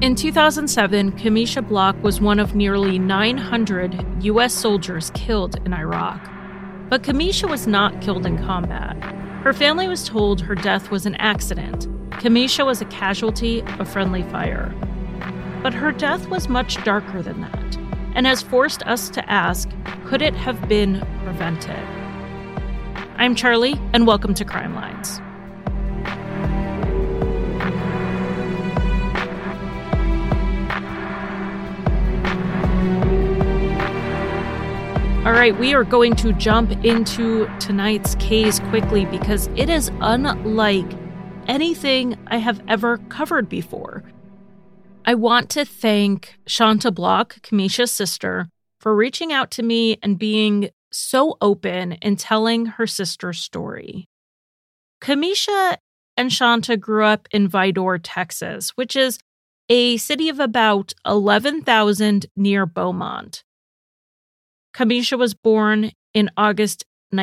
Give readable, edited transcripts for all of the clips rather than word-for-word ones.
In 2007, Kamisha Block was one of nearly 900 U.S. soldiers killed in Iraq. But Kamisha was not killed in combat. Her family was told her death was an accident. Kamisha was a casualty of friendly fire. But her death was much darker than that, and has forced us to ask, could it have been prevented? I'm Charlie, and welcome to Crime Lines. All right, we are going to jump into tonight's case quickly because it is unlike anything I have ever covered before. I want to thank Shanta Block, Kamisha's sister, for reaching out to me and being so open in telling her sister's story. Kamisha and Shanta grew up in Vidor, Texas, which is a city of about 11,000 near Beaumont. Kamisha was born in August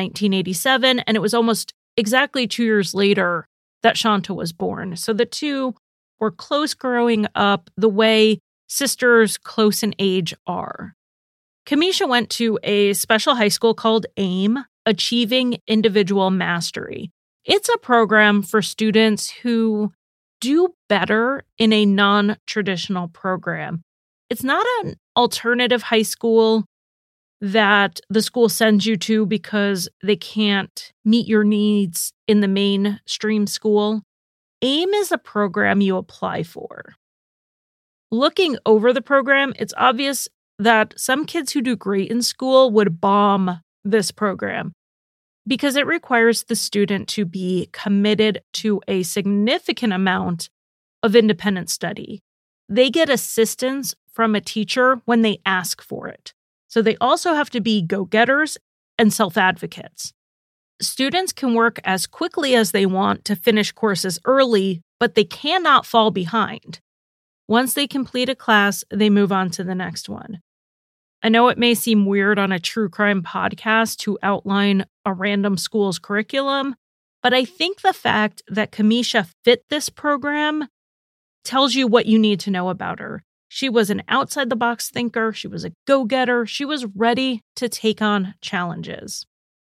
1987, and it was almost exactly 2 years later that Shanta was born. So the two were close growing up the way sisters close in age are. Kamisha went to a special high school called AIM, Achieving Individual Mastery. It's a program for students who do better in a non-traditional program. It's not an alternative high school that the school sends you to because they can't meet your needs in the mainstream school. AIM is a program you apply for. Looking over the program, it's obvious that some kids who do great in school would bomb this program because it requires the student to be committed to a significant amount of independent study. They get assistance from a teacher when they ask for it. So they also have to be go-getters and self-advocates. Students can work as quickly as they want to finish courses early, but they cannot fall behind. Once they complete a class, they move on to the next one. I know it may seem weird on a true crime podcast to outline a random school's curriculum, but I think the fact that Kamisha fit this program tells you what you need to know about her. She was an outside-the-box thinker. She was a go-getter. She was ready to take on challenges.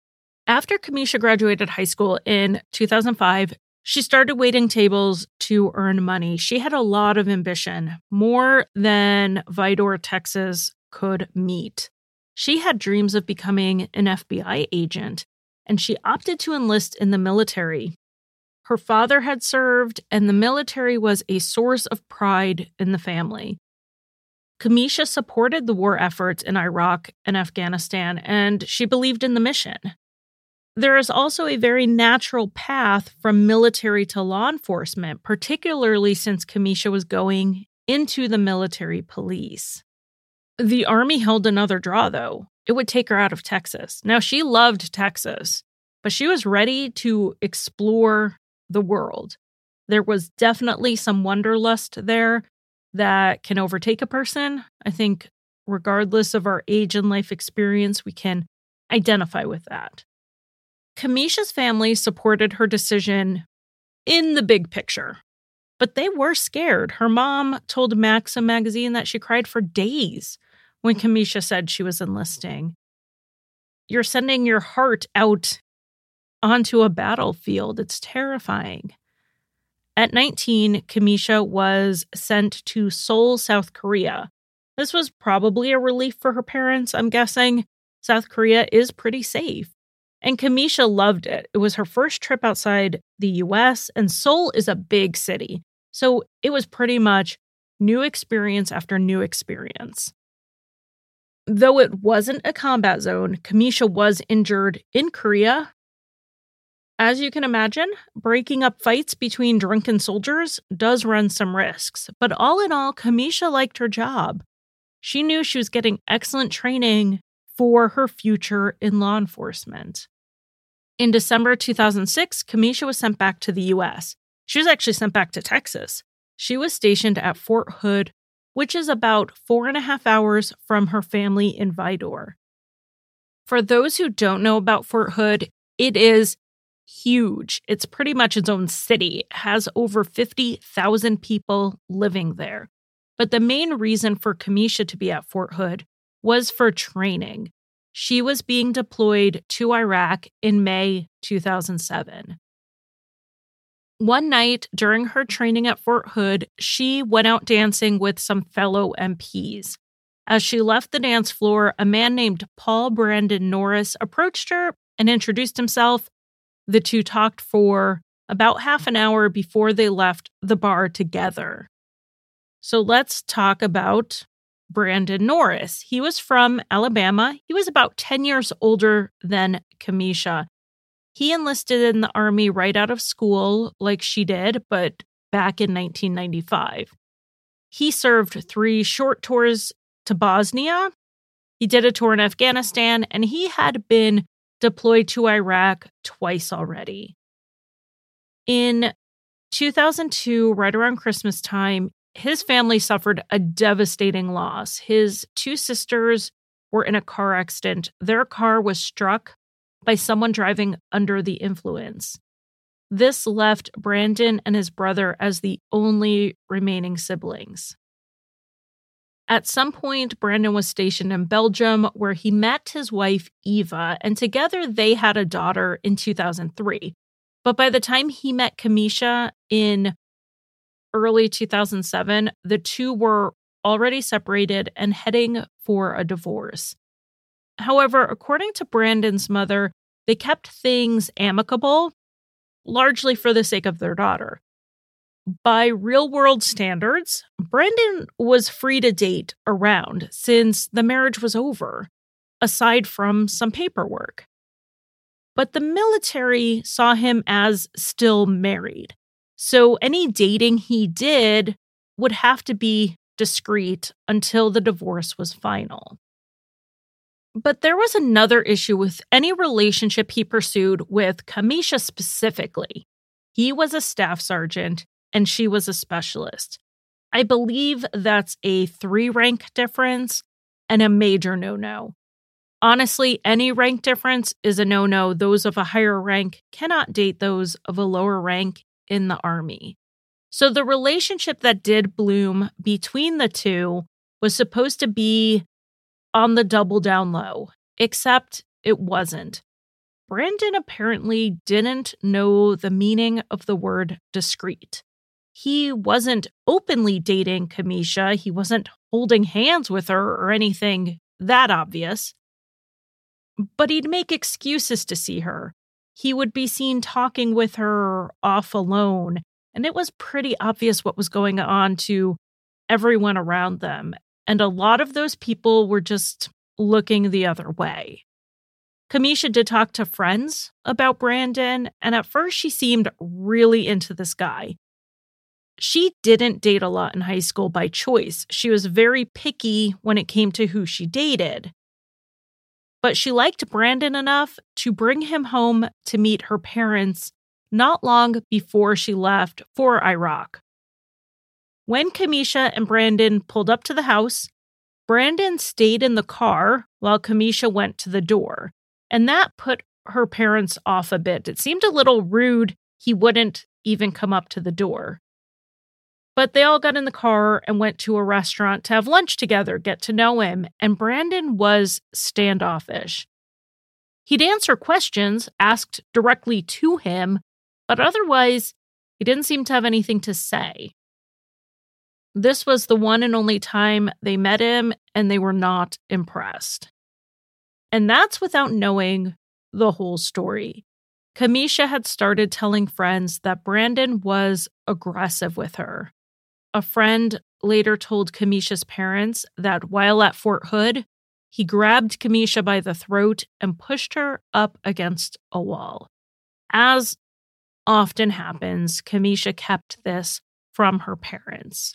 After Kamisha graduated high school in 2005, she started waiting tables to earn money. She had a lot of ambition, more than Vidor, Texas could meet. She had dreams of becoming an FBI agent, and she opted to enlist in the military. Her father had served, and the military was a source of pride in the family. Kamisha supported the war efforts in Iraq and Afghanistan, and she believed in the mission. There is also a very natural path from military to law enforcement, particularly since Kamisha was going into the military police. The Army held another draw, though. It would take her out of Texas. Now, she loved Texas, but she was ready to explore the world. There was definitely some wanderlust there that can overtake a person. I think regardless of our age and life experience, we can identify with that. Kamisha's family supported her decision in the big picture, but they were scared. Her mom told Maxim magazine that she cried for days when Kamisha said she was enlisting. You're sending your heart out onto a battlefield. It's terrifying. At 19, Kamisha was sent to Seoul, South Korea. This was probably a relief for her parents, I'm guessing. South Korea is pretty safe. And Kamisha loved it. It was her first trip outside the US, and Seoul is a big city. So it was pretty much new experience after new experience. Though it wasn't a combat zone, Kamisha was injured in Korea. As you can imagine, breaking up fights between drunken soldiers does run some risks. But all in all, Kamisha liked her job. She knew she was getting excellent training for her future in law enforcement. In December 2006, Kamisha was sent back to the U.S. She was actually sent back to Texas. She was stationed at Fort Hood, which is about 4.5 hours from her family in Vidor. For those who don't know about Fort Hood, it is huge. It's pretty much its own city. It has over 50,000 people living there. But the main reason for Kamisha to be at Fort Hood was for training. She was being deployed to Iraq in May 2007. One night during her training at Fort Hood, she went out dancing with some fellow MPs. As she left the dance floor, a man named Paul Brandon Norris approached her and introduced himself. The two talked for about half an hour before they left the bar together. So let's talk about Brandon Norris. He was from Alabama. He was about 10 years older than Kamisha. He enlisted in the Army right out of school, like she did, but back in 1995. He served 3 short tours to Bosnia. He did a tour in Afghanistan, and he had been deployed to Iraq twice already. In 2002, right around Christmas time, his family suffered a devastating loss. His 2 sisters were in a car accident. Their car was struck by someone driving under the influence. This left Brandon and his brother as the only remaining siblings. At some point, Brandon was stationed in Belgium, where he met his wife, Eva, and together they had a daughter in 2003. But by the time he met Kamisha in early 2007, the two were already separated and heading for a divorce. However, according to Brandon's mother, they kept things amicable, largely for the sake of their daughter. By real-world standards, Brandon was free to date around since the marriage was over, aside from some paperwork. But the military saw him as still married, so any dating he did would have to be discreet until the divorce was final. But there was another issue with any relationship he pursued with Kamisha specifically. He was a staff sergeant, and she was a specialist. I believe that's a 3-rank difference and a major no-no. Honestly, any rank difference is a no-no. Those of a higher rank cannot date those of a lower rank in the Army. So the relationship that did bloom between the two was supposed to be on the double down low, except it wasn't. Brandon apparently didn't know the meaning of the word discreet. He wasn't openly dating Kamisha. He wasn't holding hands with her or anything that obvious. But he'd make excuses to see her. He would be seen talking with her off alone, and it was pretty obvious what was going on to everyone around them. And a lot of those people were just looking the other way. Kamisha did talk to friends about Brandon, and at first she seemed really into this guy. She didn't date a lot in high school by choice. She was very picky when it came to who she dated. But she liked Brandon enough to bring him home to meet her parents not long before she left for Iraq. When Kamisha and Brandon pulled up to the house, Brandon stayed in the car while Kamisha went to the door, and that put her parents off a bit. It seemed a little rude he wouldn't even come up to the door. But they all got in the car and went to a restaurant to have lunch together, get to know him, and Brandon was standoffish. He'd answer questions asked directly to him, but otherwise, he didn't seem to have anything to say. This was the one and only time they met him, and they were not impressed. And that's without knowing the whole story. Kamisha had started telling friends that Brandon was aggressive with her. A friend later told Kamisha's parents that while at Fort Hood, he grabbed Kamisha by the throat and pushed her up against a wall. As often happens, Kamisha kept this from her parents.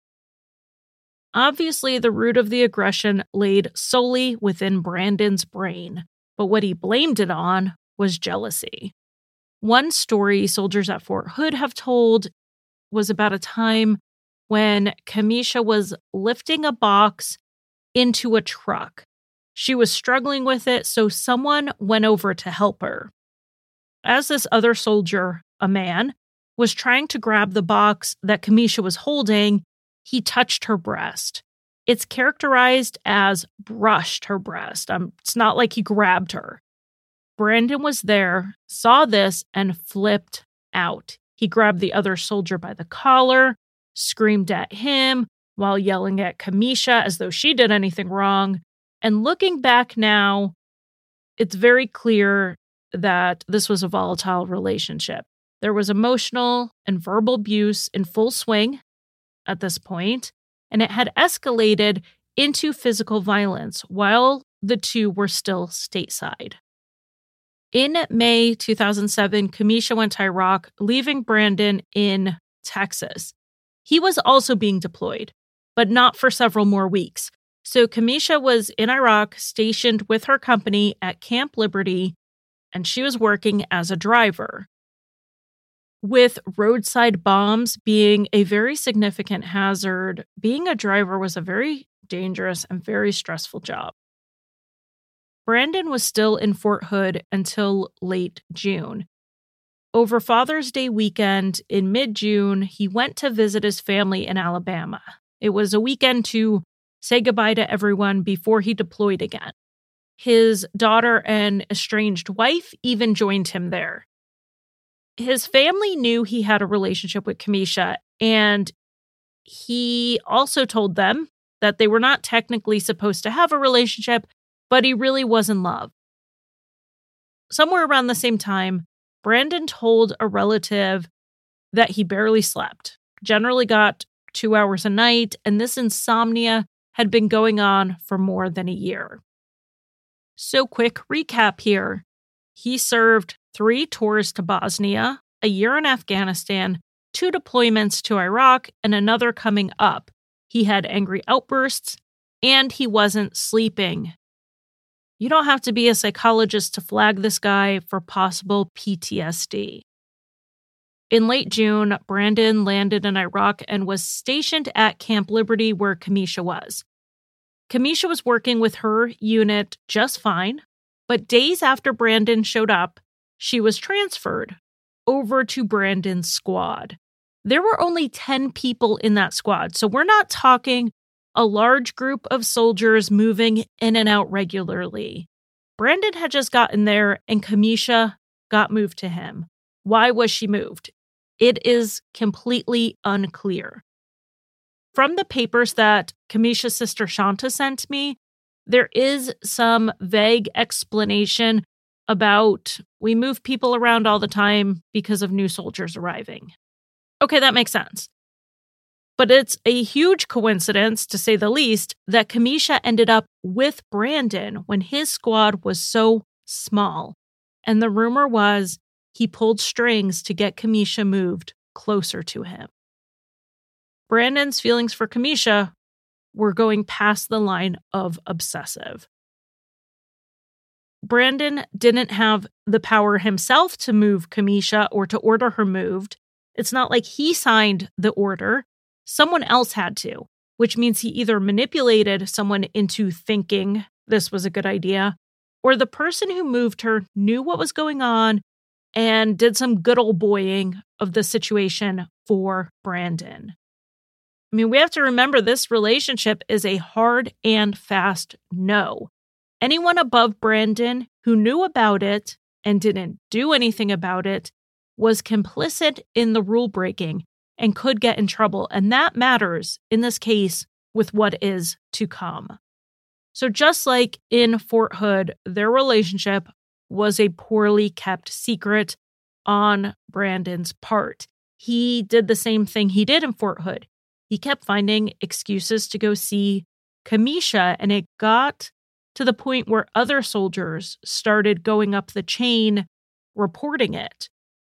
Obviously, the root of the aggression laid solely within Brandon's brain, but what he blamed it on was jealousy. One story soldiers at Fort Hood have told was about a time when Kamisha was lifting a box into a truck. She was struggling with it, so someone went over to help her. As this other soldier, a man, was trying to grab the box that Kamisha was holding, he touched her breast. It's characterized as brushed her breast. It's not like he grabbed her. Brandon was there, saw this, and flipped out. He grabbed the other soldier by the collar, screamed at him while yelling at Kamisha as though she did anything wrong. And looking back now, it's very clear that this was a volatile relationship. There was emotional and verbal abuse in full swing at this point, and it had escalated into physical violence while the two were still stateside. In May 2007, Kamisha went to Iraq, leaving Brandon in Texas. He was also being deployed, but not for several more weeks. So Kamisha was in Iraq, stationed with her company at Camp Liberty, and she was working as a driver. With roadside bombs being a very significant hazard, being a driver was a very dangerous and very stressful job. Brandon was still in Fort Hood until late June. Over Father's Day weekend in mid-June, he went to visit his family in Alabama. It was a weekend to say goodbye to everyone before he deployed again. His daughter and estranged wife even joined him there. His family knew he had a relationship with Kamisha, and he also told them that they were not technically supposed to have a relationship, but he really was in love. Somewhere around the same time, Brandon told a relative that he barely slept, generally got 2 hours a night, and this insomnia had been going on for more than a year. So quick recap here. He served 3 tours to Bosnia, a year in Afghanistan, 2 deployments to Iraq, and another coming up. He had angry outbursts, and he wasn't sleeping. You don't have to be a psychologist to flag this guy for possible PTSD. In late June, Brandon landed in Iraq and was stationed at Camp Liberty where Kamisha was. Kamisha was working with her unit just fine, but days after Brandon showed up, she was transferred over to Brandon's squad. There were only 10 people in that squad, so we're not talking a large group of soldiers moving in and out regularly. Brandon had just gotten there and Kamisha got moved to him. Why was she moved? It is completely unclear. From the papers that Kamisha's sister Shanta sent me, there is some vague explanation about we move people around all the time because of new soldiers arriving. Okay, that makes sense. But it's a huge coincidence, to say the least, that Kamisha ended up with Brandon when his squad was so small. And the rumor was he pulled strings to get Kamisha moved closer to him. Brandon's feelings for Kamisha were going past the line of obsessive. Brandon didn't have the power himself to move Kamisha or to order her moved. It's not like he signed the order. Someone else had to, which means he either manipulated someone into thinking this was a good idea, or the person who moved her knew what was going on and did some good old boying of the situation for Brandon. I mean, we have to remember this relationship is a hard and fast no. Anyone above Brandon who knew about it and didn't do anything about it was complicit in the rule breaking and could get in trouble. And that matters in this case with what is to come. So just like in Fort Hood, their relationship was a poorly kept secret on Brandon's part. He did the same thing he did in Fort Hood. He kept finding excuses to go see Kamisha, and it got to the point where other soldiers started going up the chain reporting it.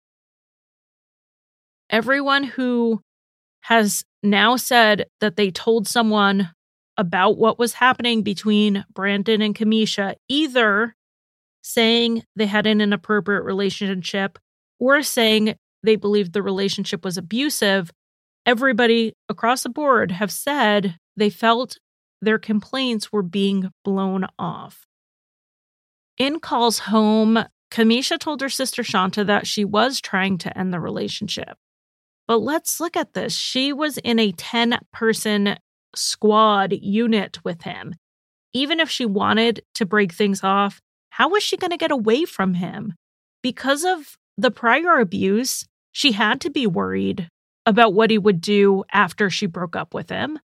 Everyone who has now said that they told someone about what was happening between Brandon and Kamisha, either saying they had an inappropriate relationship or saying they believed the relationship was abusive, everybody across the board have said they felt their complaints were being blown off. In calls home, Kamisha told her sister Shanta that she was trying to end the relationship. But let's look at this. She was in a 10-person squad unit with him. Even if she wanted to break things off, how was she going to get away from him? Because of the prior abuse, she had to be worried about what he would do after she broke up with him.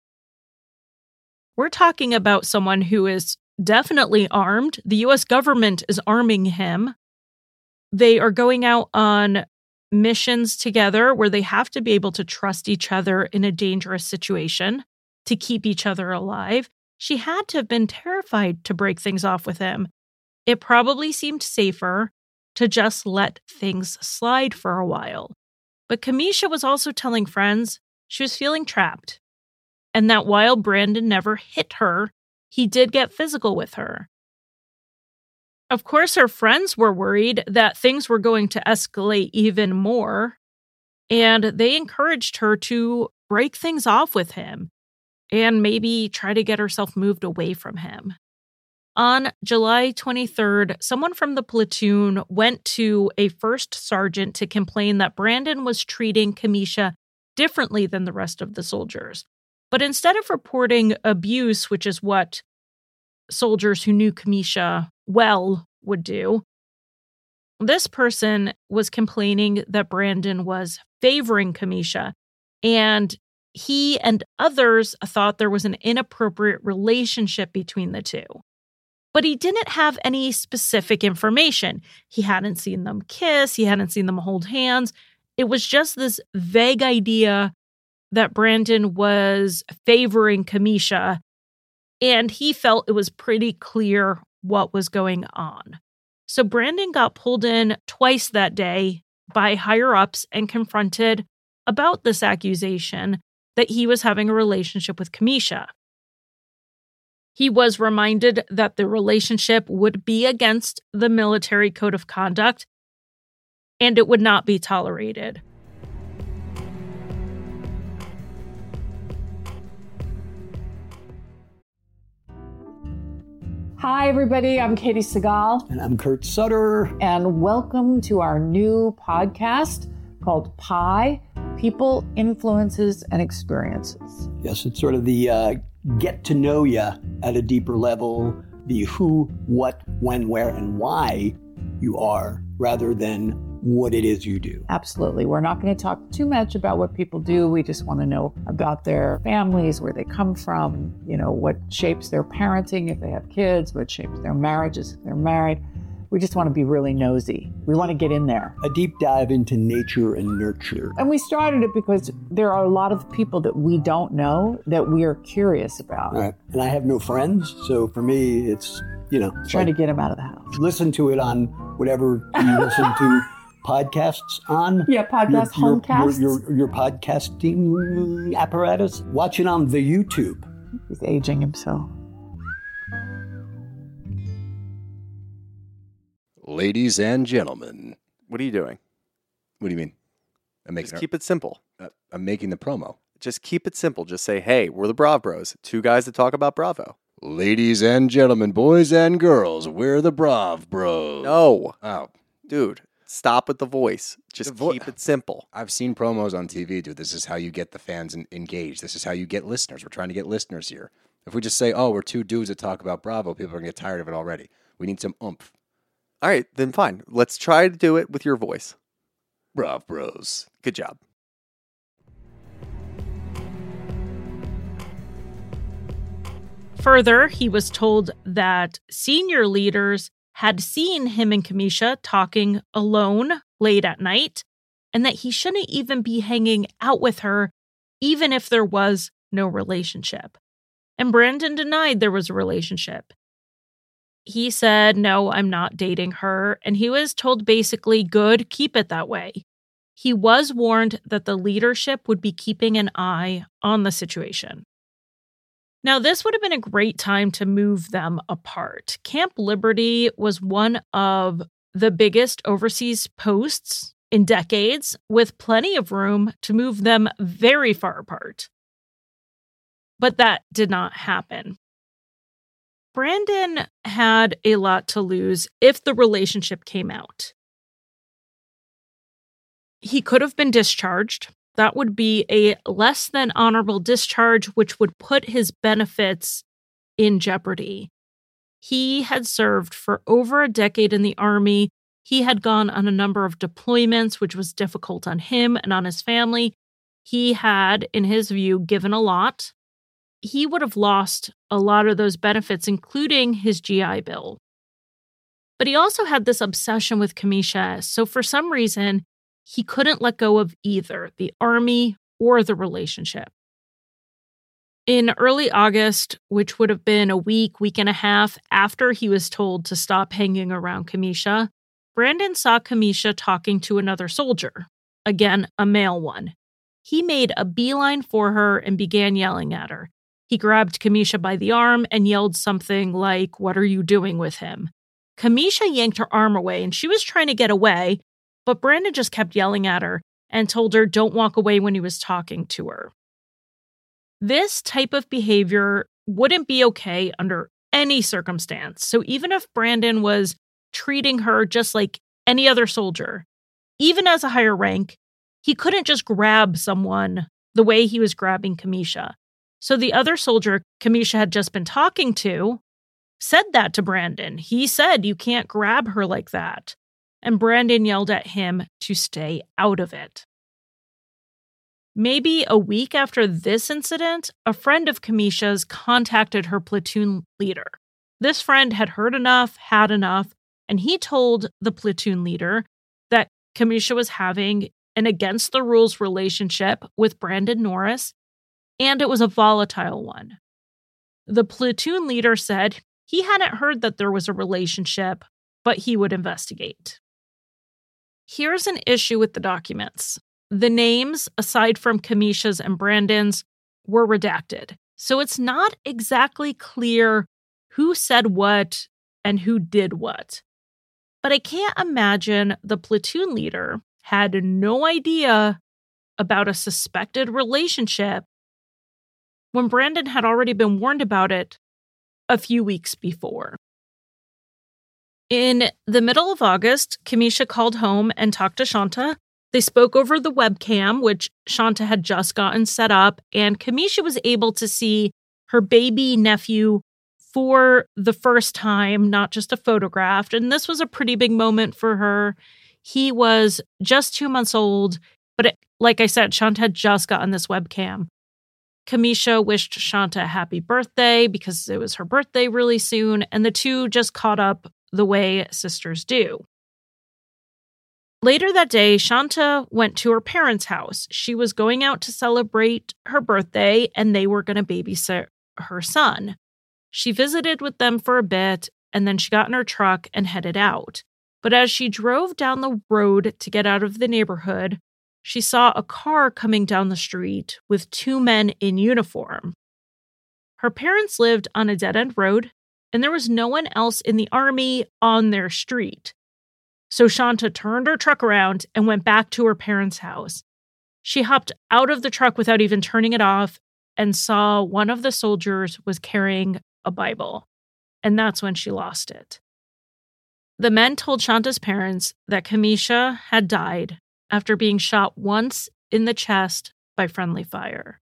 We're talking about someone who is definitely armed. The U.S. government is arming him. They are going out on missions together where they have to be able to trust each other in a dangerous situation to keep each other alive. She had to have been terrified to break things off with him. It probably seemed safer to just let things slide for a while. But Kamisha was also telling friends she was feeling trapped, and that while Brandon never hit her, he did get physical with her. Of course, her friends were worried that things were going to escalate even more, and they encouraged her to break things off with him and maybe try to get herself moved away from him. On July 23rd, someone from the platoon went to a first sergeant to complain that Brandon was treating Kamisha differently than the rest of the soldiers. But instead of reporting abuse, which is what soldiers who knew Kamisha well would do, this person was complaining that Brandon was favoring Kamisha, and he and others thought there was an inappropriate relationship between the two. But he didn't have any specific information. He hadn't seen them kiss. He hadn't seen them hold hands. It was just this vague idea that Brandon was favoring Kamisha, and he felt it was pretty clear what was going on. So Brandon got pulled in twice that day by higher-ups and confronted about this accusation that he was having a relationship with Kamisha. He was reminded that the relationship would be against the military code of conduct and it would not be tolerated. Hi, everybody. I'm Katie Segal. And I'm Kurt Sutter. And welcome to our new podcast called PIE, People, Influences, and Experiences. Yes, it's sort of the get to know you at a deeper level, the who, what, when, where, and why you are, rather than what it is you do. Absolutely. We're not going to talk too much about what people do. We just want to know about their families, where they come from, what shapes their parenting if they have kids, what shapes their marriages if they're married. We just want to be really nosy. We want to get in there. A deep dive into nature and nurture. And we started it because there are a lot of people that we don't know that we are curious about. Right. And I have no friends, so for me, it's, trying to get them out of the house. Listen to it on whatever you listen to podcasts on. Yeah, homecasts. Your podcasting apparatus. Watch it on the YouTube. He's aging himself. Ladies and gentlemen. What are you doing? What do you mean? Just keep it simple. I'm making the promo. Just keep it simple. Just say, hey, we're the Brav Bros. Two guys that talk about Bravo. Ladies and gentlemen, boys and girls, we're the Brav Bros. No. Oh. Dude, stop with the voice. Just keep it simple. I've seen promos on TV, dude. This is how you get the fans engaged. This is how you get listeners. We're trying to get listeners here. If we just say, oh, we're two dudes that talk about Bravo, people are going to get tired of it already. We need some oomph. All right, then fine. Let's try to do it with your voice. Brav Bros. Good job. Further, he was told that senior leaders had seen him and Kamisha talking alone late at night, and that he shouldn't even be hanging out with her, even if there was no relationship. And Brandon denied there was a relationship. He said, no, I'm not dating her, and he was told basically, good, keep it that way. He was warned that the leadership would be keeping an eye on the situation. Now, this would have been a great time to move them apart. Camp Liberty was one of the biggest overseas posts in decades, with plenty of room to move them very far apart. But that did not happen. Brandon had a lot to lose if the relationship came out. He could have been discharged. That would be a less than honorable discharge, which would put his benefits in jeopardy. He had served for over a decade in the Army. He had gone on a number of deployments, which was difficult on him and on his family. He had, in his view, given a lot. He would have lost a lot of those benefits, including his GI Bill. But he also had this obsession with Kamisha, so for some reason, he couldn't let go of either the Army or the relationship. In early August, which would have been a week and a half after he was told to stop hanging around Kamisha, Brandon saw Kamisha talking to another soldier, again, a male one. He made a beeline for her and began yelling at her. He grabbed Kamisha by the arm and yelled something like, "What are you doing with him?" Kamisha yanked her arm away and she was trying to get away, but Brandon just kept yelling at her and told her don't walk away when he was talking to her. This type of behavior wouldn't be okay under any circumstance. So even if Brandon was treating her just like any other soldier, even as a higher rank, he couldn't just grab someone the way he was grabbing Kamisha. So the other soldier Kamisha had just been talking to said that to Brandon. He said, "You can't grab her like that." And Brandon yelled at him to stay out of it. Maybe a week after this incident, a friend of Kamisha's contacted her platoon leader. This friend had heard enough, had enough, and he told the platoon leader that Kamisha was having an against-the-rules relationship with Brandon Norris, and it was a volatile one. The platoon leader said he hadn't heard that there was a relationship, but he would investigate. Here's an issue with the documents. The names, aside from Kamisha's and Brandon's, were redacted. So it's not exactly clear who said what and who did what. But I can't imagine the platoon leader had no idea about a suspected relationship when Brandon had already been warned about it a few weeks before. In the middle of August, Kamisha called home and talked to Shanta. They spoke over the webcam, which Shanta had just gotten set up, and Kamisha was able to see her baby nephew for the first time, not just a photograph. And this was a pretty big moment for her. He was just 2 months old, but like I said, Shanta had just gotten this webcam. Kamisha wished Shanta a happy birthday because it was her birthday really soon, and the two just caught up the way sisters do. Later that day, Shanta went to her parents' house. She was going out to celebrate her birthday, and they were going to babysit her son. She visited with them for a bit, and then she got in her truck and headed out. But as she drove down the road to get out of the neighborhood, she saw a car coming down the street with two men in uniform. Her parents lived on a dead-end road, and there was no one else in the Army on their street. So Shanta turned her truck around and went back to her parents' house. She hopped out of the truck without even turning it off and saw one of the soldiers was carrying a Bible. And that's when she lost it. The men told Shanta's parents that Kamisha had died after being shot once in the chest by friendly fire.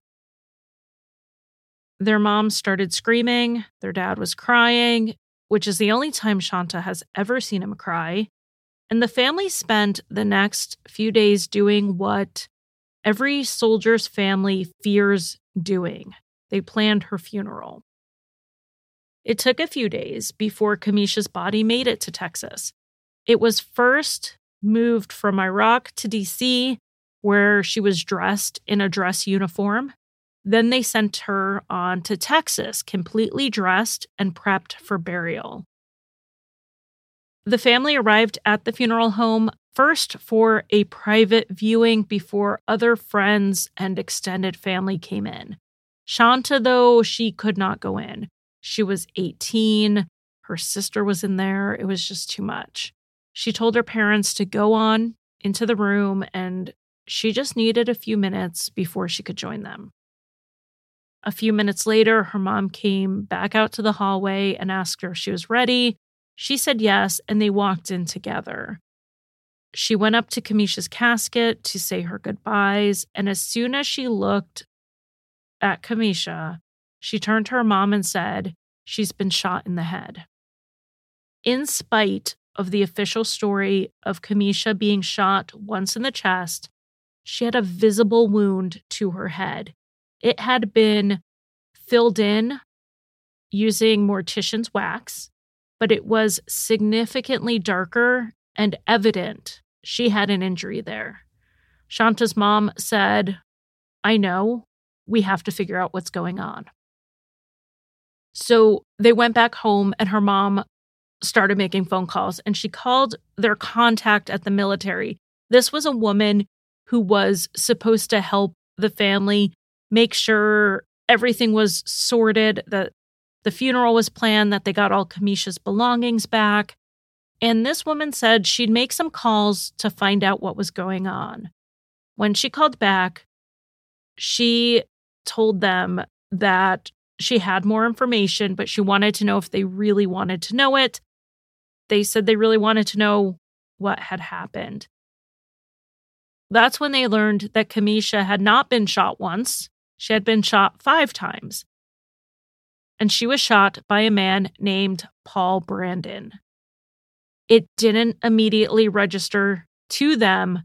Their mom started screaming. Their dad was crying, which is the only time Shanta has ever seen him cry. And the family spent the next few days doing what every soldier's family fears doing. They planned her funeral. It took a few days before Kamisha's body made it to Texas. It was first moved from Iraq to D.C., where she was dressed in a dress uniform. Then they sent her on to Texas, completely dressed and prepped for burial. The family arrived at the funeral home first for a private viewing before other friends and extended family came in. Shanta, though, she could not go in. She was 18. Her sister was in there. It was just too much. She told her parents to go on into the room, and she just needed a few minutes before she could join them. A few minutes later, her mom came back out to the hallway and asked her if she was ready. She said yes, and they walked in together. she went up to Kamisha's casket to say her goodbyes. And as soon as she looked at Kamisha, she turned to her mom and said, "She's been shot in the head." In spite of the official story of Kamisha being shot once in the chest, she had a visible wound to her head. It had been filled in using mortician's wax, but it was significantly darker and evident she had an injury there. Shanta's mom said, "I know, we have to figure out what's going on." So they went back home and her mom started making phone calls, and she called their contact at the military. This was a woman who was supposed to help the family make sure everything was sorted, that the funeral was planned, that they got all Kamisha's belongings back. And this woman said she'd make some calls to find out what was going on. When she called back, she told them that she had more information, but she wanted to know if they really wanted to know it. They said they really wanted to know what had happened. That's when they learned that Kamisha had not been shot once. She had been shot 5 times. And she was shot by a man named Paul Brandon. It didn't immediately register to them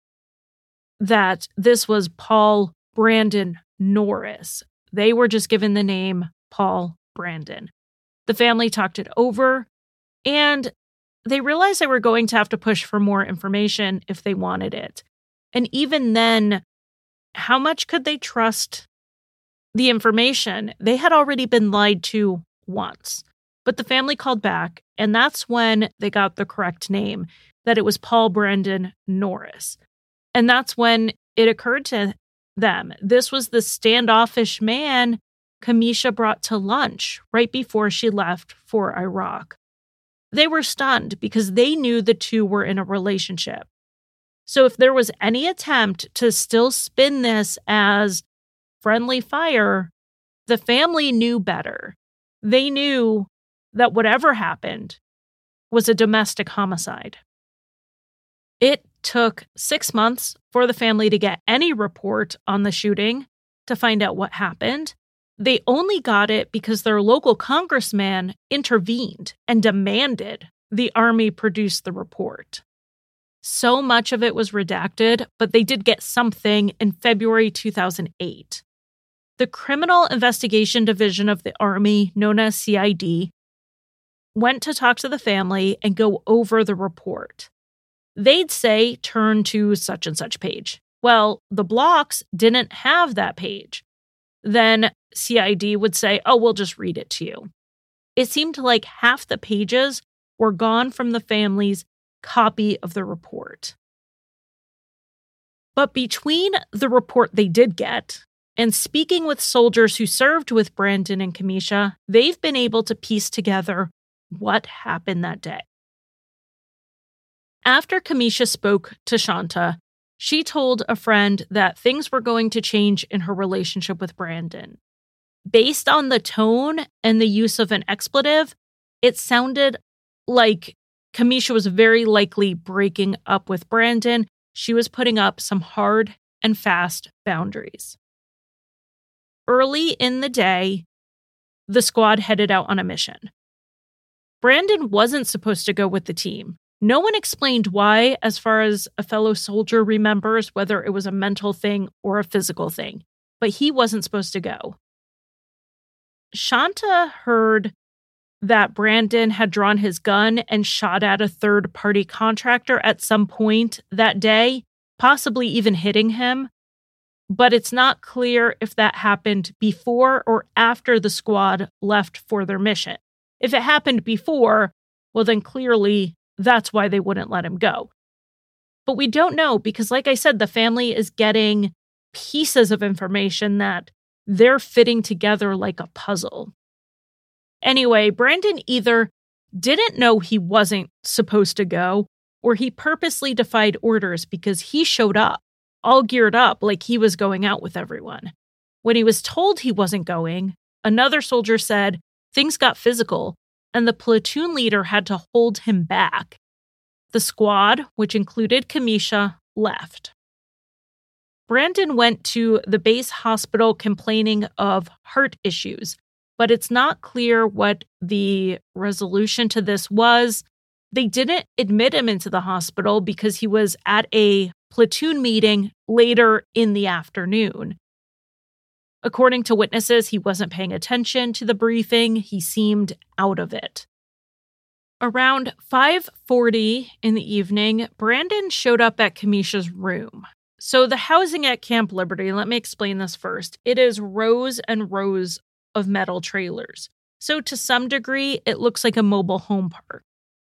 that this was Paul Brandon Norris. They were just given the name Paul Brandon. The family talked it over, and they realized they were going to have to push for more information if they wanted it. And even then, how much could they trust the information? They had already been lied to once. But the family called back, and that's when they got the correct name, that it was Paul Brandon Norris. And that's when it occurred to them. This was the standoffish man Kamisha brought to lunch right before she left for Iraq. They were stunned because they knew the two were in a relationship. So if there was any attempt to still spin this as friendly fire, the family knew better. They knew that whatever happened was a domestic homicide. It took 6 months for the family to get any report on the shooting to find out what happened. They only got it because their local congressman intervened and demanded the Army produce the report. So much of it was redacted, but they did get something in February 2008. The Criminal Investigation Division of the Army, known as CID, went to talk to the family and go over the report. They'd say, turn to such and such page. Well, the blocks didn't have that page. Then CID would say, oh, we'll just read it to you. It seemed like half the pages were gone from the family's copy of the report. But between the report they did get and speaking with soldiers who served with Brandon and Kamisha, they've been able to piece together what happened that day. After Kamisha spoke to Shanta, she told a friend that things were going to change in her relationship with Brandon. Based on the tone and the use of an expletive, it sounded like Kamisha was very likely breaking up with Brandon. She was putting up some hard and fast boundaries. Early in the day, the squad headed out on a mission. Brandon wasn't supposed to go with the team. No one explained why, as far as a fellow soldier remembers, whether it was a mental thing or a physical thing, but he wasn't supposed to go. Shanta heard that Brandon had drawn his gun and shot at a third-party contractor at some point that day, possibly even hitting him, but it's not clear if that happened before or after the squad left for their mission. If it happened before, well then clearly that's why they wouldn't let him go. But we don't know because, like I said, the family is getting pieces of information that they're fitting together like a puzzle. Anyway, Brandon either didn't know he wasn't supposed to go, or he purposely defied orders because he showed up, all geared up like he was going out with everyone. When he was told he wasn't going, another soldier said things got physical, and the platoon leader had to hold him back. The squad, which included Kamisha, left. Brandon went to the base hospital complaining of heart issues, but it's not clear what the resolution to this was. They didn't admit him into the hospital because he was at a platoon meeting later in the afternoon. According to witnesses, he wasn't paying attention to the briefing. He seemed out of it. Around 5:40 in the evening, Brandon showed up at Kamisha's room. So the housing at Camp Liberty, let me explain this first. It is rows and rows of metal trailers. So to some degree, it looks like a mobile home park.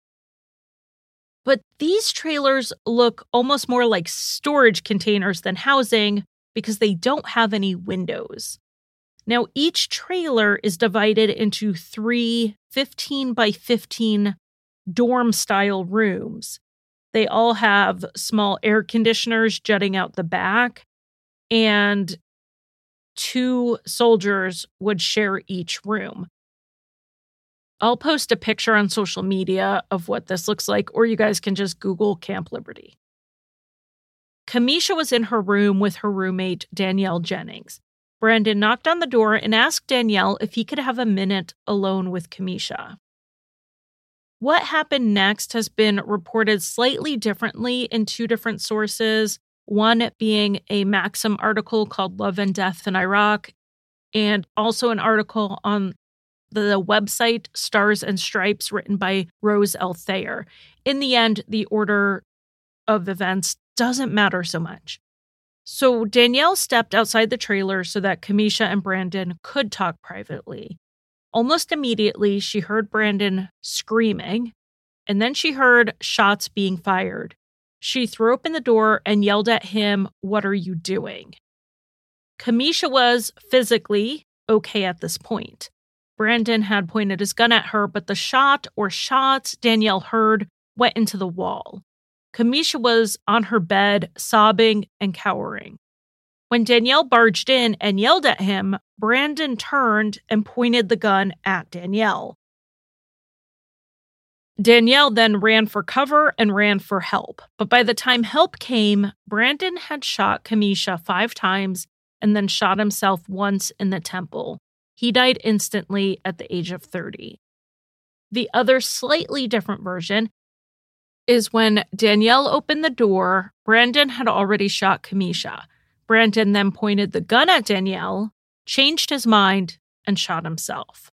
But these trailers look almost more like storage containers than housing because they don't have any windows. Now, each trailer is divided into 3 15 by 15 dorm-style rooms. They all have small air conditioners jutting out the back, and 2 soldiers would share each room. I'll post a picture on social media of what this looks like, or you guys can just Google Camp Liberty. Kamisha was in her room with her roommate, Danielle Jennings. Brandon knocked on the door and asked Danielle if he could have a minute alone with Kamisha. What happened next has been reported slightly differently in 2 different sources, one being a Maxim article called Love and Death in Iraq, and also an article on the website Stars and Stripes written by Rose L. Thayer. In the end, the order of events doesn't matter so much. So Danielle stepped outside the trailer so that Kamisha and Brandon could talk privately. Almost immediately, she heard Brandon screaming, and then she heard shots being fired. She threw open the door and yelled at him, "What are you doing?" Kamisha was physically okay at this point. Brandon had pointed his gun at her, but the shot or shots Danielle heard went into the wall. Kamisha was on her bed, sobbing and cowering. When Danielle barged in and yelled at him, Brandon turned and pointed the gun at Danielle. Danielle then ran for cover and ran for help. But by the time help came, Brandon had shot Kamisha 5 times and then shot himself once in the temple. He died instantly at the age of 30. The other slightly different version is when Danielle opened the door, Brandon had already shot Kamisha. Brandon then pointed the gun at Danielle, changed his mind, and shot himself.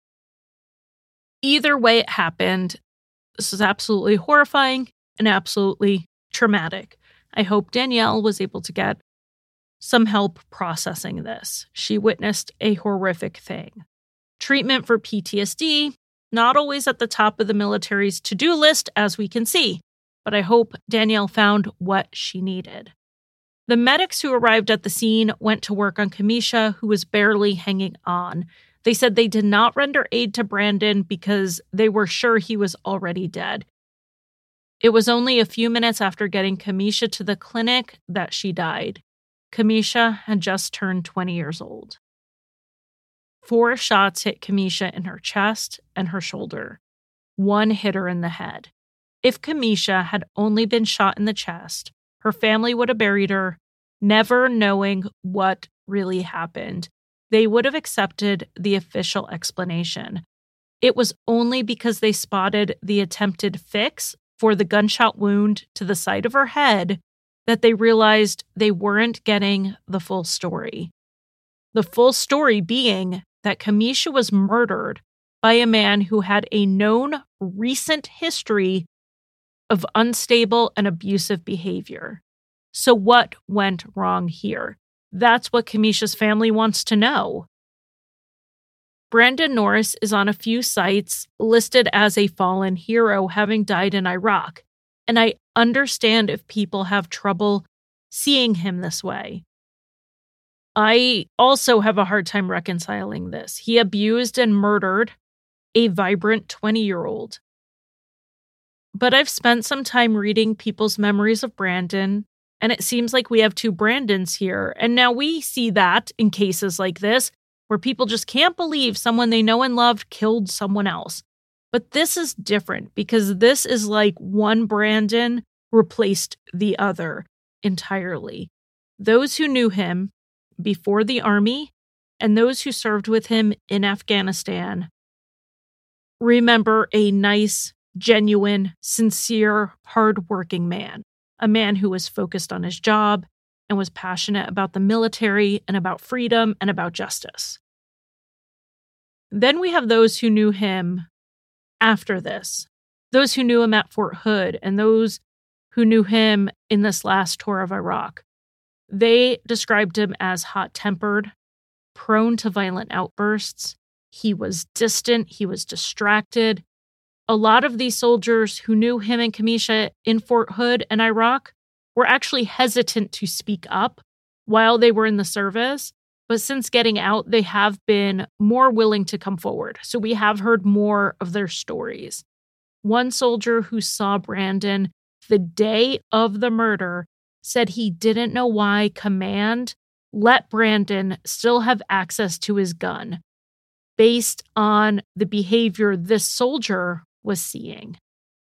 Either way it happened, this is absolutely horrifying and absolutely traumatic. I hope Danielle was able to get some help processing this. She witnessed a horrific thing. Treatment for PTSD, not always at the top of the military's to-do list, as we can see, but I hope Danielle found what she needed. The medics who arrived at the scene went to work on Kamisha, who was barely hanging on. They said they did not render aid to Brandon because they were sure he was already dead. It was only a few minutes after getting Kamisha to the clinic that she died. Kamisha had just turned 20 years old. 4 shots hit Kamisha in her chest and her shoulder. 1 hit her in the head. If Kamisha had only been shot in the chest, her family would have buried her, never knowing what really happened. They would have accepted the official explanation. It was only because they spotted the attempted fix for the gunshot wound to the side of her head that they realized they weren't getting the full story. The full story being that Kamisha was murdered by a man who had a known recent history of unstable and abusive behavior. So what went wrong here? That's what Kamisha's family wants to know. Brandon Norris is on a few sites listed as a fallen hero, having died in Iraq. And I understand if people have trouble seeing him this way. I also have a hard time reconciling this. He abused and murdered a vibrant 20-year-old. But I've spent some time reading people's memories of Brandon, and it seems like we have 2 Brandons here. And now we see that in cases like this, where people just can't believe someone they know and loved killed someone else. But this is different because this is like one Brandon replaced the other entirely. Those who knew him before the army and those who served with him in Afghanistan remember a nice, genuine, sincere, hardworking man, a man who was focused on his job and was passionate about the military and about freedom and about justice. Then we have those who knew him after this, those who knew him at Fort Hood and those who knew him in this last tour of Iraq. They described him as hot-tempered, prone to violent outbursts. He was distant. He was distracted. A lot of these soldiers who knew him and Kamisha in Fort Hood and Iraq were actually hesitant to speak up while they were in the service. But since getting out, they have been more willing to come forward. So we have heard more of their stories. One soldier who saw Brandon the day of the murder said he didn't know why command let Brandon still have access to his gun based on the behavior this soldier was seeing.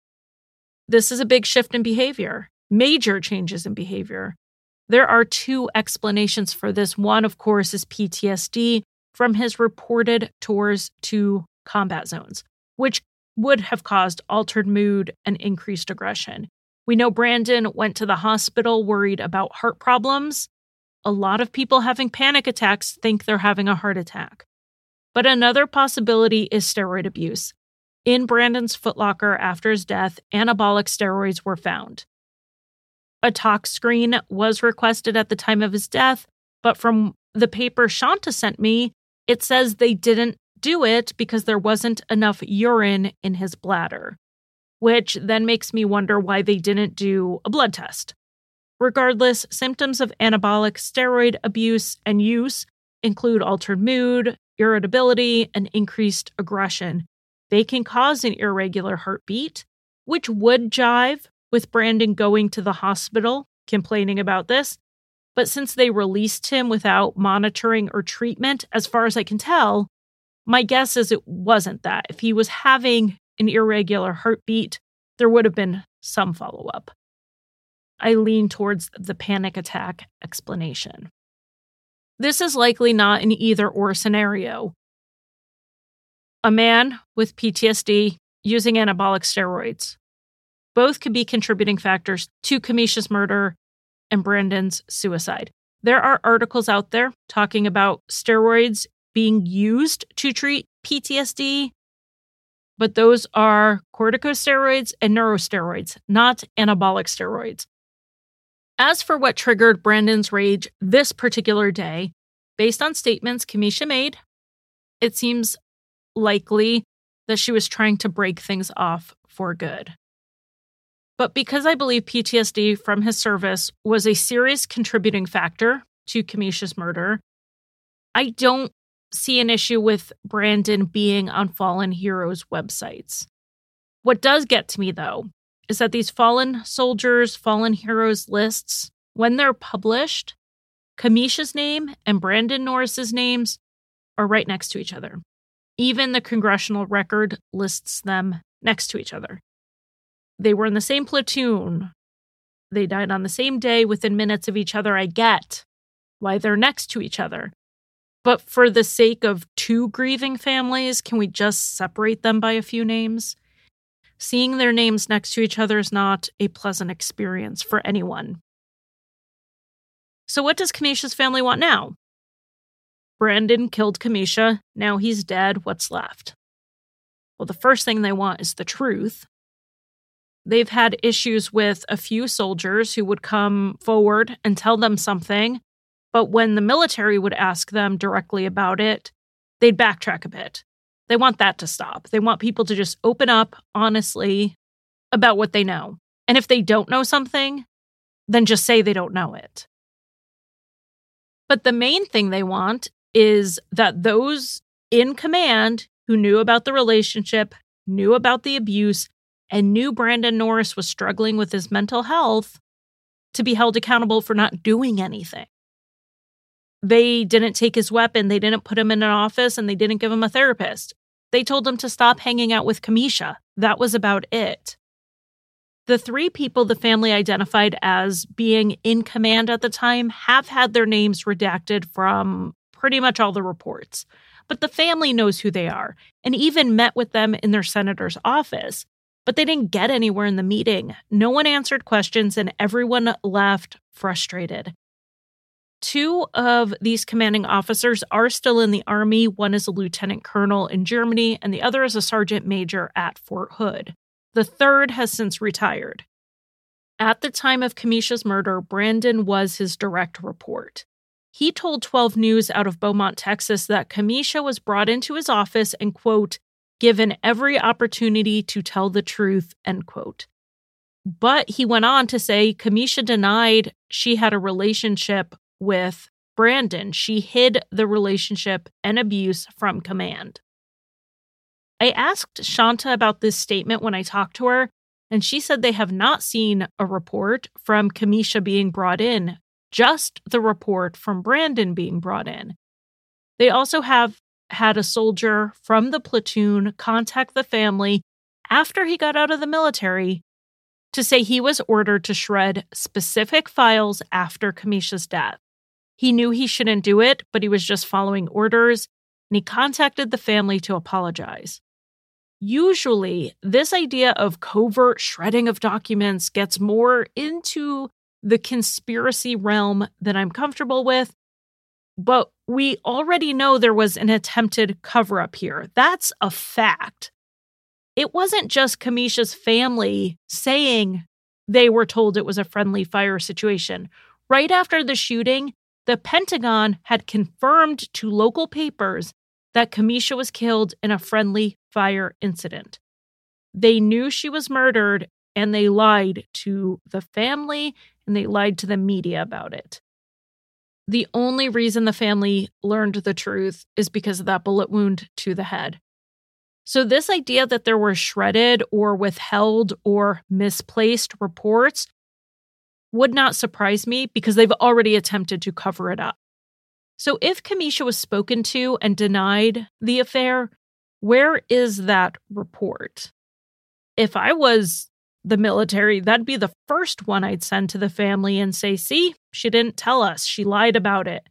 This is a big shift in behavior, major changes in behavior. There are two explanations for this. One, of course, is PTSD from his reported tours to combat zones, which would have caused altered mood and increased aggression. We know Brandon went to the hospital worried about heart problems. A lot of people having panic attacks think they're having a heart attack. But another possibility is steroid abuse. In Brandon's footlocker after his death, anabolic steroids were found. A tox screen was requested at the time of his death, but from the paper Shanta sent me, it says they didn't do it because there wasn't enough urine in his bladder, which then makes me wonder why they didn't do a blood test. Regardless, symptoms of anabolic steroid abuse and use include altered mood, irritability, and increased aggression. They can cause an irregular heartbeat, which would jive with Brandon going to the hospital, complaining about this. But since they released him without monitoring or treatment, as far as I can tell, my guess is it wasn't that. If he was having an irregular heartbeat, there would have been some follow-up. I lean towards the panic attack explanation. This is likely not an either-or scenario. A man with PTSD using anabolic steroids. Both could be contributing factors to Kamisha's murder and Brandon's suicide. There are articles out there talking about steroids being used to treat PTSD, but those are corticosteroids and neurosteroids, not anabolic steroids. As for what triggered Brandon's rage this particular day, based on statements Kamisha made, it seems likely that she was trying to break things off for good. But because I believe PTSD from his service was a serious contributing factor to Kamisha's murder, I don't see an issue with Brandon being on Fallen Heroes websites. What does get to me, though, is that these fallen soldiers, fallen heroes lists, when they're published, Kamisha's name and Brandon Norris's names are right next to each other. Even the congressional record lists them next to each other. They were in the same platoon. They died on the same day within minutes of each other. I get why they're next to each other. But for the sake of two grieving families, can we just separate them by a few names? Seeing their names next to each other is not a pleasant experience for anyone. So what does Kamisha's family want now? Brandon killed Kamisha. Now he's dead. What's left? Well, the first thing they want is the truth. They've had issues with a few soldiers who would come forward and tell them something, but when the military would ask them directly about it, they'd backtrack a bit. They want that to stop. They want people to just open up honestly about what they know. And if they don't know something, then just say they don't know it. But the main thing they want is that those in command who knew about the relationship, knew about the abuse, and knew Brandon Norris was struggling with his mental health to be held accountable for not doing anything. They didn't take his weapon, they didn't put him in an office, and they didn't give him a therapist. They told him to stop hanging out with Kamisha. That was about it. The 3 people the family identified as being in command at the time have had their names redacted from pretty much all the reports. But the family knows who they are and even met with them in their senator's office. But they didn't get anywhere in the meeting. No one answered questions and everyone left frustrated. 2 of these commanding officers are still in the Army. One is a lieutenant colonel in Germany, and the other is a sergeant major at Fort Hood. The 3rd has since retired. At the time of Kamisha's murder, Brandon was his direct report. He told 12 News out of Beaumont, Texas, that Kamisha was brought into his office and, quote, given every opportunity to tell the truth, end quote. But he went on to say Kamisha denied she had a relationship with Brandon. She hid the relationship and abuse from command. I asked Shanta about this statement when I talked to her, and she said they have not seen a report from Kamisha being brought in, just the report from Brandon being brought in. They also have had a soldier from the platoon contact the family after he got out of the military to say he was ordered to shred specific files after Kamisha's death. He knew he shouldn't do it, but he was just following orders, and he contacted the family to apologize. Usually, this idea of covert shredding of documents gets more into the conspiracy realm than I'm comfortable with, but we already know there was an attempted cover-up here. That's a fact. It wasn't just Kamisha's family saying they were told it was a friendly fire situation. Right after the shooting, the Pentagon had confirmed to local papers that Kamisha was killed in a friendly fire incident. They knew she was murdered, and they lied to the family, and they lied to the media about it. The only reason the family learned the truth is because of that bullet wound to the head. So this idea that there were shredded or withheld or misplaced reports would not surprise me because they've already attempted to cover it up. So if Kamisha was spoken to and denied the affair, where is that report? If I was the military, that'd be the first one I'd send to the family and say, see, she didn't tell us. She lied about it.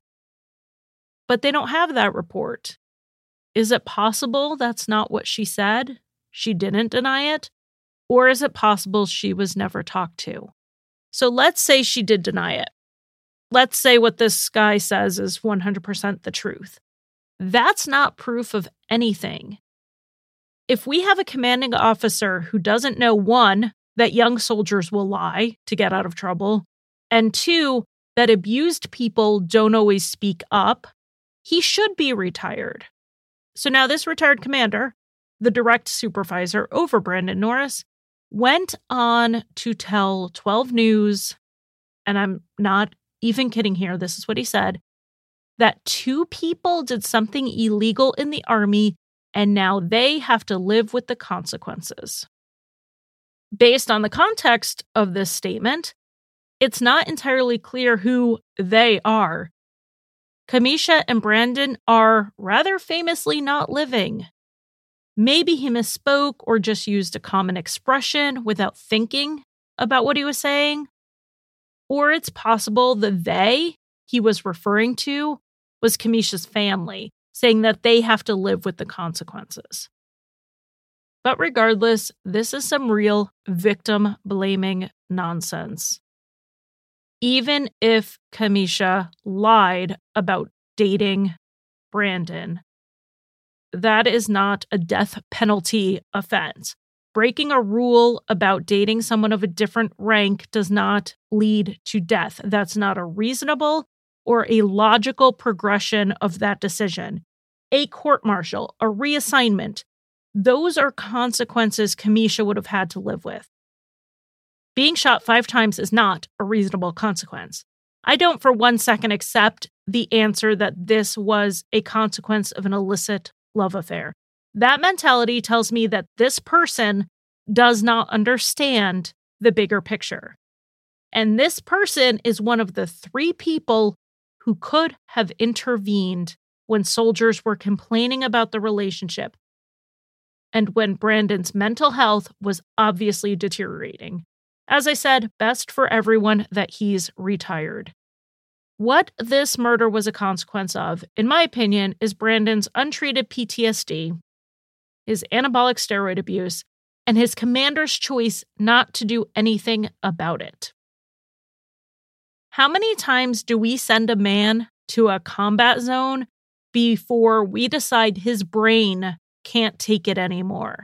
But they don't have that report. Is it possible that's not what she said? She didn't deny it? Or is it possible she was never talked to? So let's say she did deny it. Let's say what this guy says is 100% the truth. That's not proof of anything. If we have a commanding officer who doesn't know, 1, that young soldiers will lie to get out of trouble, and 2, that abused people don't always speak up, he should be retired. So now this retired commander, the direct supervisor over Brandon Norris, went on to tell 12 News, and I'm not even kidding here, this is what he said, that 2 people did something illegal in the Army, and now they have to live with the consequences. Based on the context of this statement, it's not entirely clear who they are. Kamisha and Brandon are rather famously not living. Maybe he misspoke or just used a common expression without thinking about what he was saying. Or it's possible the they he was referring to was Kamisha's family, saying that they have to live with the consequences. But regardless, this is some real victim-blaming nonsense. Even if Kamisha lied about dating Brandon, that is not a death penalty offense. Breaking a rule about dating someone of a different rank does not lead to death. That's not a reasonable or a logical progression of that decision. A court-martial, a reassignment, those are consequences Kamisha would have had to live with. Being shot 5 times is not a reasonable consequence. I don't for 1 second accept the answer that this was a consequence of an illicit love affair. That mentality tells me that this person does not understand the bigger picture. And this person is one of the 3 people who could have intervened when soldiers were complaining about the relationship. and when Brandon's mental health was obviously deteriorating. As I said, best for everyone that he's retired. What this murder was a consequence of, in my opinion, is Brandon's untreated PTSD, his anabolic steroid abuse, and his commander's choice not to do anything about it. How many times do we send a man to a combat zone before we decide his brain can't take it anymore?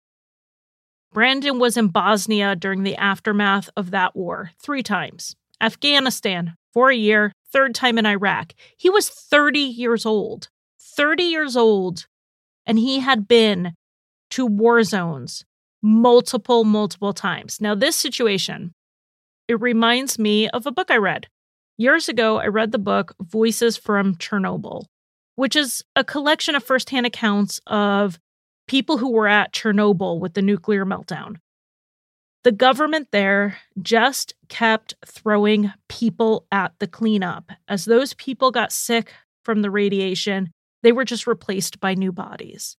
Brandon was in Bosnia during the aftermath of that war 3 times. Afghanistan for a year, 3rd time in Iraq. He was 30 years old. 30 years old, and he had been to war zones multiple times. Now, this situation, it reminds me of a book I read. Years ago, I read the book Voices from Chernobyl, which is a collection of firsthand accounts of people who were at Chernobyl with the nuclear meltdown. The government there just kept throwing people at the cleanup. As those people got sick from the radiation, they were just replaced by new bodies.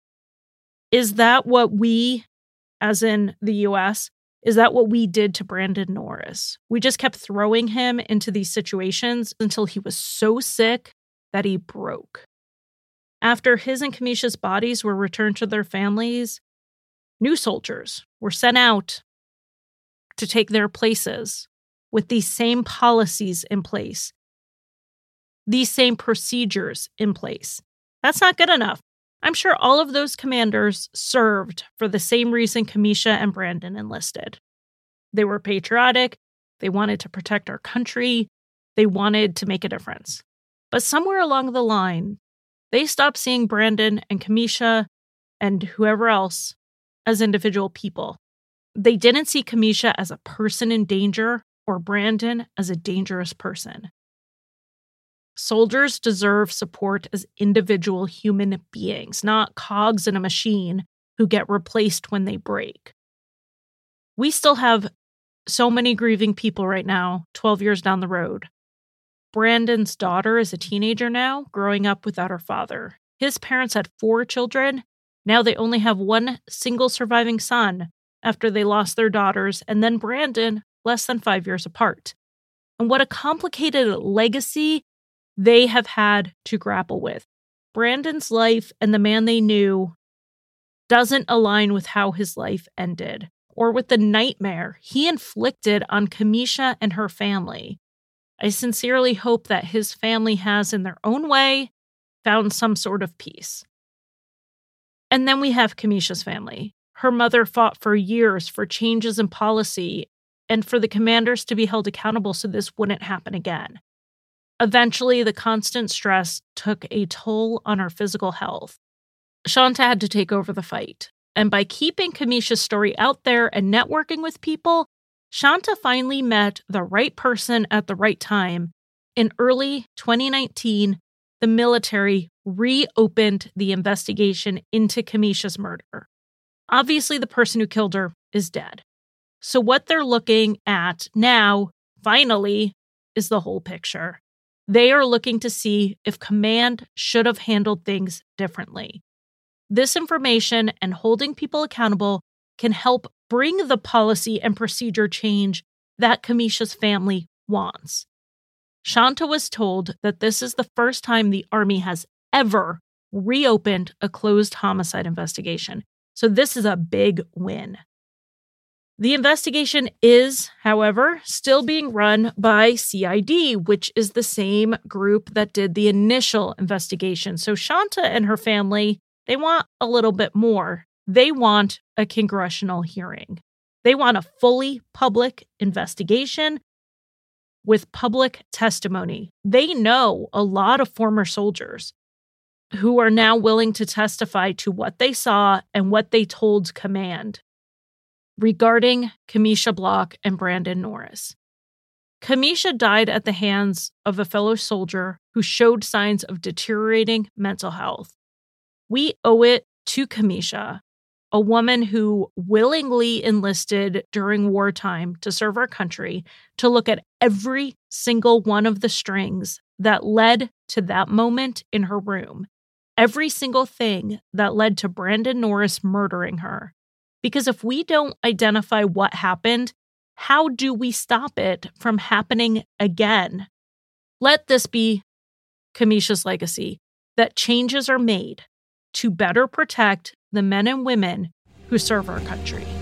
Is that what we, as in the US, is that what we did to Brandon Norris? We just kept throwing him into these situations until he was so sick that he broke. After his and Kamisha's bodies were returned to their families, new soldiers were sent out to take their places with these same policies in place, these same procedures in place. That's not good enough. I'm sure all of those commanders served for the same reason Kamisha and Brandon enlisted. They were patriotic. They wanted to protect our country. They wanted to make a difference. But somewhere along the line, they stopped seeing Brandon and Kamisha and whoever else as individual people. They didn't see Kamisha as a person in danger or Brandon as a dangerous person. Soldiers deserve support as individual human beings, not cogs in a machine who get replaced when they break. We still have so many grieving people right now, 12 years down the road. Brandon's daughter is a teenager now, growing up without her father. His parents had 4 children. Now they only have 1 single surviving son after they lost their daughters, and then Brandon less than 5 years apart. And what a complicated legacy they have had to grapple with. Brandon's life and the man they knew doesn't align with how his life ended, or with the nightmare he inflicted on Kamisha and her family. I sincerely hope that his family has, in their own way, found some sort of peace. And then we have Kamisha's family. Her mother fought for years for changes in policy and for the commanders to be held accountable so this wouldn't happen again. Eventually, the constant stress took a toll on her physical health. Shanta had to take over the fight. And by keeping Kamisha's story out there and networking with people, Shanta finally met the right person at the right time. In early 2019, the military reopened the investigation into Kamisha's murder. Obviously, the person who killed her is dead. So what they're looking at now, finally, is the whole picture. They are looking to see if command should have handled things differently. This information and holding people accountable can help bring the policy and procedure change that Kamisha's family wants. Shanta was told that this is the first time the Army has ever reopened a closed homicide investigation. So this is a big win. The investigation is, however, still being run by CID, which is the same group that did the initial investigation. So Shanta and her family, they want a little bit more. They want a congressional hearing. They want a fully public investigation with public testimony. They know a lot of former soldiers who are now willing to testify to what they saw and what they told command regarding Kamisha Block and Brandon Norris. Kamisha died at the hands of a fellow soldier who showed signs of deteriorating mental health. We owe it to Kamisha, a woman who willingly enlisted during wartime to serve our country, to look at every single one of the strings that led to that moment in her room every single thing that led to Brandon Norris murdering her. Because if we don't identify what happened, how do we stop it from happening again? Let this be Kamisha's legacy, that changes are made to better protect the men and women who serve our country.